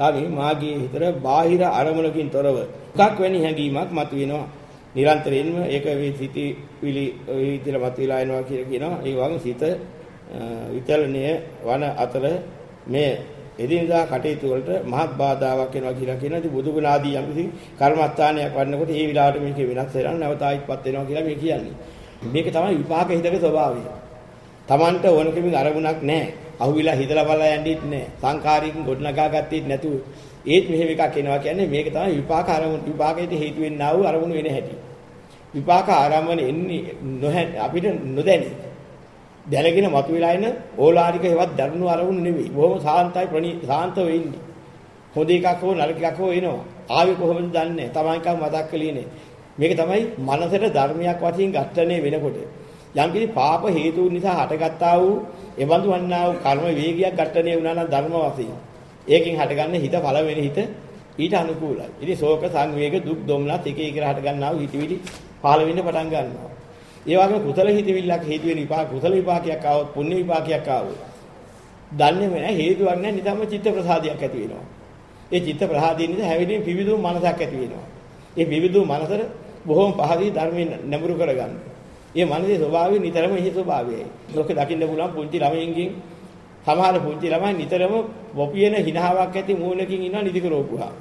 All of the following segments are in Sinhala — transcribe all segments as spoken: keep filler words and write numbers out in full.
තවි මාගේ හිතට බාහිර අරමුණකින් තොරව එකක් වැනි හැඟීමක් මතුවෙනවා. නිරන්තරයෙන්ම ඒක වේ සිටිවිලි විතර මතුවලා එනවා කියලා කියනවා. ඒ වගේ සිත විචලනය වන අතර මේ එදිනදා කටයුතු වලට මහත් බාධාවක් වෙනවා කියලා කියනවා. ඉතින් බුදු ගුණ ආදී යම්කිසි කර්මස්ථානයක් වඩනකොට ඒ විලාවට මේක වෙනස් වෙනවා නැවත ආයිත්පත් වෙනවා කියලා මේ කියන්නේ. මේක තමයි විපාක හිතක ස්වභාවය. Tamanට ඕනකමින් අරමුණක් නැහැ. අහුවිලා හිතලා බලලා යන්නේත් නැහැ. සංකාරයෙන් ගොඩනගා ගත්තේත් නැතුව ඒත් මෙහෙම එකක් එනවා කියන්නේ මේක තමයි විපාක අරමුණ. විපාකයට හේතු වෙන්නා වූ අරමුණ වෙන හැටි. විපාක ආරම්භන එන්නේ නොහැ අපිට නොදැනී. දැනගෙන මතුවලා එන ඕලාරික හේවත් දරුණු අරමුණු නෙවෙයි. බොහොම සාන්තයි ප්‍රණී සාන්තව ඉන්නේ. හොඳ එකක් හෝ නරක එකක් හෝ එනවා. ආවේ කොහොමද දන්නේ නැහැ. Taman එකක් මතක් කළේ නේ. මේක තමයි මනසට ධර්මයක් වශයෙන් ඝට්ටණය වෙනකොට යම්කිසි පාප හේතු නිසා හටගත්තා වූ එබඳු වන්නා වූ කර්ම වේගයක් ඝට්ටණය වුණා නම් ධර්ම වශයෙන් ඒකෙන් හටගන්න හිත පළවෙනි හිත ඊට අනුකූලයි. ඉතින් ශෝක සංවේග දුක් දොම්නස් එක එක හට ගන්නා වූ හිතවිලි පහළ වෙන්න පටන් ගන්නවා. ඒ වගේම කුසල හිතවිල්ලක් හේතු වෙන විපාක කුසල විපාකයක් ආවොත් පුණ්‍ය විපාකයක් ආවොත් දන්නේ නැහැ හේතුවක් නැහැ නිතරම චිත්ත ප්‍රසාදයක් ඇති වෙනවා. ඒ චිත්ත ප්‍රසාදයෙන් නිසා හැවෙලින් පිවිදු මනසක් ඇති වෙනවා. ඒ පිවිදු මනසට බොහොම පහදී ධර්මයෙන් නැඹුරු කරගන්න. ඒ මනසේ ස්වභාවය නිතරම එහි ස්වභාවයයි. ලෝකෙ දකින්න පුළුවන් පුංචි ළමයින්ගෙන් සමහර පුංචි ළමයි නිතරම වොපියන හිනාවක් ඇති මූණකින් ඉන්නවා නිදි කරෝපුවා.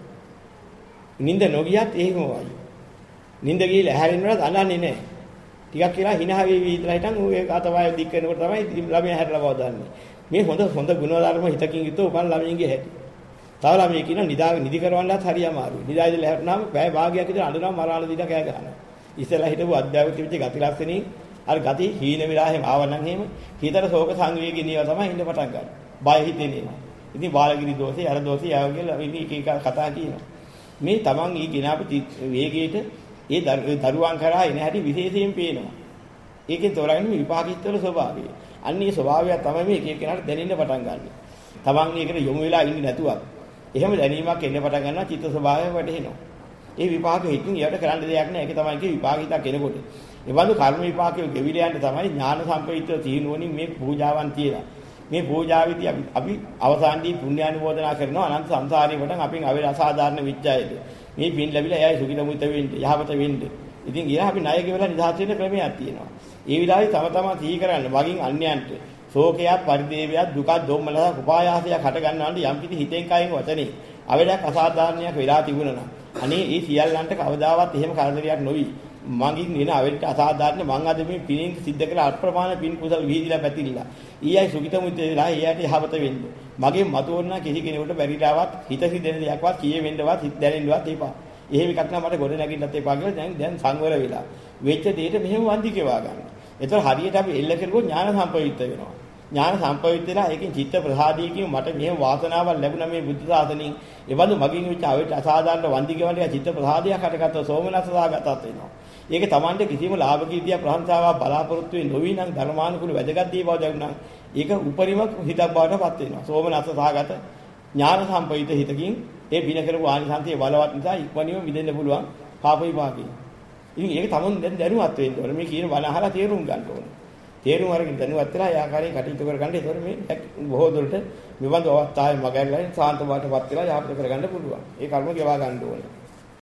නිින්ද නොගියත් එහෙමමයි. නිින්ද ගිහලා හැරෙන්නවත් අනන්නේ නැහැ. ටිකක් කියලා හිනා වෙවි විතර හිටන් ඌ ඒක අතවය දික් වෙනකොට තමයි ළමයා හැරලා බව දන්නේ. මේ හොඳ හොඳ ගුණධර්ම හිතකින් යුතුව උපන් ළමයින්ගේ හැටි. තව ළමයි කියන නිදා නිදි කරවන්නත් හරි අමාරුයි. නිදා ඉඳලා හැරුණාම පැය භාගයක් විතර අඬනවා මරාල දිලා කෑ ගහනවා. ඉස්සෙල්ලා හිටපු අධ්‍යාපක කිවිච්ච ගති ලක්ෂණේ අර ගති හීන වෙලා එහෙම ආවනම් එහෙම හිතට ශෝක සංවේගී නේව තමයි ඉන්න පටන් ගන්න. බය හිතෙන්නේ. ඉතින් බාලගිරි දෝෂේ අර දෝෂේ ආව කියලා ඉන්නේ එක එක කතා කියනවා. මේ තමන් ඊ ගෙනාපු වේගයට ඒ දරුවන් කරා එන හැටි විශේෂයෙන් පේනවා. ඒකෙන් තෝරගන්නේ විපාකිතවල ස්වභාවය. අන්නේ ස්වභාවය තමයි මේ එක එක කෙනාට දැනෙන්න පටන් ගන්න. තමන් ඒකට යොමු වෙලා ඉන්නේ නැතුවත් එහෙම දැනීමක් එන්න පටන් ගන්නවා චිත්ත ස්වභාවය වැටහෙනවා. ඒ විපාක හිතින් යට කරන්න දෙයක් නැහැ. ඒක තමයි කිය විපාකිතා කෙනෙකුට. ඒ වගේ කර්ම විපාකයේ ගෙවිලා යන්න තමයි ඥාන සම්ප්‍රයුක්ත තීනුවණින් මේ පූජාවන් තියලා. මේ පූජාවිදී අපි අපි අවසානදී පුණ්‍යානුමෝදනා කරනවා අනන්ත සංසාරේ වටන් අපින් අවිර අසාධාරණ විච්ඡයද. මේ පින් ලැබිලා එයයි සුඛිත මුිත වෙන්නේ යහපත වෙන්නේ. ඉතින් ඊළඟ අපි ණය ගෙවලා නිදහස් වෙන ක්‍රමයක් තියෙනවා. ඒ විලාසි තම තමන් සිහි කරන්න වගින් අන්‍යයන්ට ශෝකයක් පරිදේවයක් දුකක් දොම්මලසක් උපායාසයක් හට ගන්නවන්ට යම් කිසි හිතෙන් කයින් වචනේ අවඩක් අසාධාරණයක් වෙලා තිබුණා නම් අනේ ඒ සියල්ලන්ට කවදාවත් එහෙම කරදරයක් නොවි මගින් එන අවඩට අසාධාරණ මං අද මේ පිනින් සිද්ධ කළ අප්‍රමාණ පින් කුසල් විහිදිලා පැතිරිලා ඊයයි සුඛිත මුිත වෙලා එයාට යහපත වෙන්නේ මගේ මතෝරණ කිසි කෙනෙකුට බැරිලාවත් හිත සිදෙන දෙයක්වත් කියේ වෙන්නවත් හිත දැනෙන්නවත් එපා. එහෙම එකක් නම් මට ගොඩ නැගින්නත් එපා කියලා දැන් දැන් සංවර වෙලා වෙච්ච දෙයට මෙහෙම වන්දි කෙවා ගන්න. ඒතර හරියට අපි එල්ල කරුවොත් ඥාන සම්ප්‍රයුක්ත වෙනවා. ඥාන සම්ප්‍රයුක්ත වෙලා ඒකෙන් චිත්ත ප්‍රසාදීකින් මට මෙහෙම වාසනාවක් ලැබුණා මේ බුද්ධ ශාසනයෙන්. ඒ වඳු මගින් වෙච්ච අවිට අසාධාරණ වන්දි කෙවලිය චිත්ත ප්‍රසාදයක් හටගත්ත සෝමනස්සදාගතත් වෙනවා. ඒක Tamante කිසිම ලාභ කීර්තිය ප්‍රශංසාවක් බලාපොරොත්තු වෙන්නේ නොවි නම් ධර්මානුකූල වැදගත් දේ බව දැනුණා. ඒක උපරිම හිතක් බවටපත් වෙනවා. සෝමනස්සදාගත ඥාන සම්ප්‍රයුක්ත හිතකින් ඒ වින කරපු ආනිසංසයේ බලවත් නිසා ඉක්මනින්ම මිදෙන්න පුළුවන් පාප විපාකේ. ඉතින් ඒක තමන් දැන් දැනුවත් වෙන්න ඕනේ. මේ කියන බණ අහලා තේරුම් ගන්න ඕනේ. තේරුම් අරගෙන දැනුවත් වෙලා ඒ ආකාරයෙන් කටයුතු කරගන්න. ඒතකොට මේ බොහෝ දුරට මෙවඳු අවස්ථාවේ මගහැරලා සාන්ත බවටපත් වෙලා යහපත කරගන්න පුළුවන්. ඒ කර්ම ගෙවා ගන්න ඕනේ.